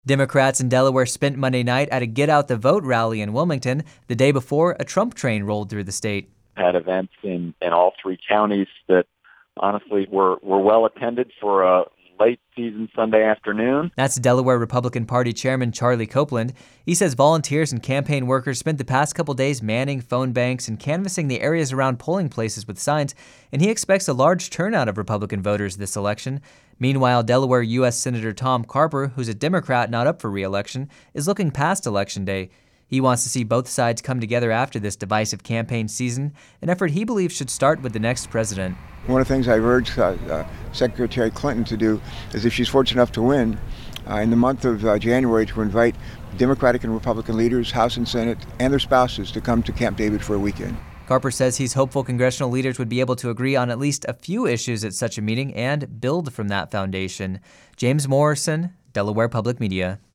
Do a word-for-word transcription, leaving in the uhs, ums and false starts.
Democrats in Delaware spent Monday night at a Get Out the Vote rally in Wilmington, the day before a Trump train rolled through the state. Had events in, in all three counties that honestly were, were well attended for a late season Sunday afternoon. That's Delaware Republican Party Chairman Charlie Copeland. He says volunteers and campaign workers spent the past couple days manning phone banks and canvassing the areas around polling places with signs, and he expects a large turnout of Republican voters this election. Meanwhile, Delaware U S Senator Tom Carper, who's a Democrat not up for re-election, is looking past Election Day. He wants to see both sides come together after this divisive campaign season, an effort he believes should start with the next president. One of the things I've urged uh, uh, Secretary Clinton to do is, if she's fortunate enough to win, uh, in the month of uh, January, to invite Democratic and Republican leaders, House and Senate, and their spouses to come to Camp David for a weekend. Carper says he's hopeful congressional leaders would be able to agree on at least a few issues at such a meeting and build from that foundation. James Morrison, Delaware Public Media.